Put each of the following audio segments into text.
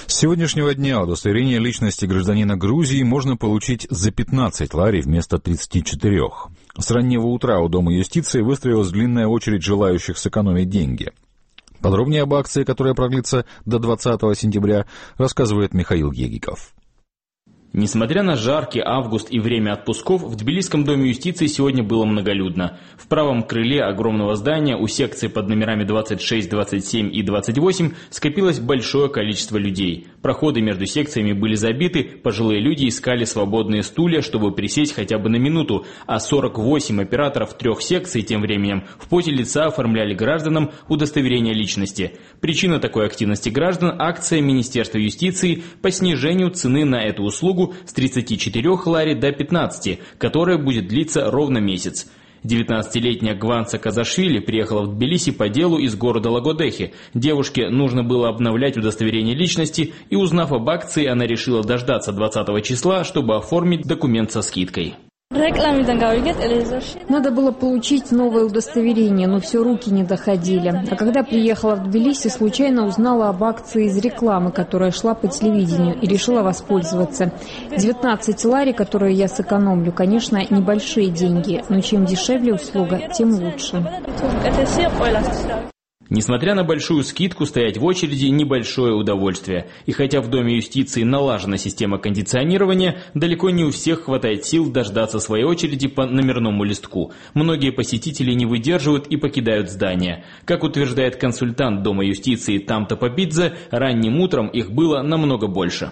С сегодняшнего дня удостоверение личности гражданина Грузии можно получить за 15 лари вместо 34. С раннего утра у Дома юстиции выстроилась длинная очередь желающих сэкономить деньги. Подробнее об акции, которая продлится до 20 сентября, рассказывает Михаил Егиков. Несмотря на жаркий август и время отпусков, в Тбилисском доме юстиции сегодня было многолюдно. В правом крыле огромного здания у секции под номерами 26, 27 и 28 скопилось большое количество людей. Проходы между секциями были забиты, пожилые люди искали свободные стулья, чтобы присесть хотя бы на минуту, а 48 операторов 3 секций тем временем в поте лица оформляли гражданам удостоверение личности. Причина такой активности граждан – акция Министерства юстиции по снижению цены на эту услугу с 34 лари до 15, которая будет длиться ровно месяц. 19-летняя Гванца Казашвили приехала в Тбилиси по делу из города Лагодехи. Девушке нужно было обновлять удостоверение личности, и, узнав об акции, она решила дождаться 20 числа, чтобы оформить документ со скидкой. Надо было получить новое удостоверение, но все руки не доходили. А когда приехала в Тбилиси, случайно узнала об акции из рекламы, которая шла по телевидению, и решила воспользоваться. 19 лари, которые я сэкономлю, конечно, небольшие деньги, но чем дешевле услуга, тем лучше. Несмотря на большую скидку, стоять в очереди – небольшое удовольствие. И хотя в Доме юстиции налажена система кондиционирования, далеко не у всех хватает сил дождаться своей очереди по номерному листку. Многие посетители не выдерживают и покидают здание. Как утверждает консультант Дома юстиции Тамта Попидзе, ранним утром их было намного больше.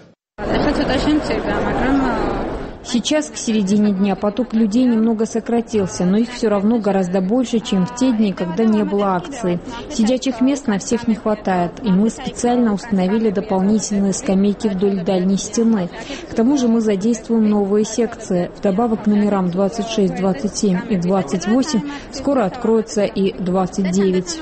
Сейчас, к середине дня, поток людей немного сократился, но их все равно гораздо больше, чем в те дни, когда не было акции. Сидячих мест на всех не хватает, и мы специально установили дополнительные скамейки вдоль дальней стены. К тому же мы задействуем новые секции. Вдобавок к номерам 26, 27 и 28 скоро откроется и 29.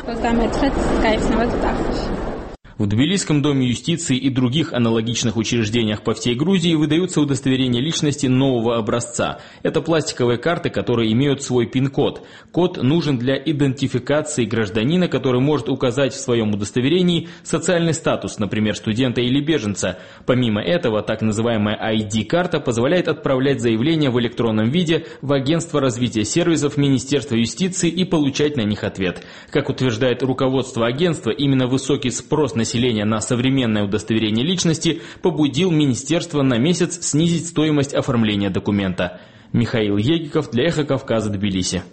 В Тбилисском доме юстиции и других аналогичных учреждениях по всей Грузии выдаются удостоверения личности нового образца. Это пластиковые карты, которые имеют свой пин-код. Код нужен для идентификации гражданина, который может указать в своем удостоверении социальный статус, например, студента или беженца. Помимо этого, так называемая ID-карта позволяет отправлять заявления в электронном виде в Агентство развития сервисов Министерства юстиции и получать на них ответ. Как утверждает руководство агентства, именно высокий спрос населения на современное удостоверение личности побудил министерство на месяц снизить стоимость оформления документа. Михаил Егиков для Эхо Кавказа, Тбилиси.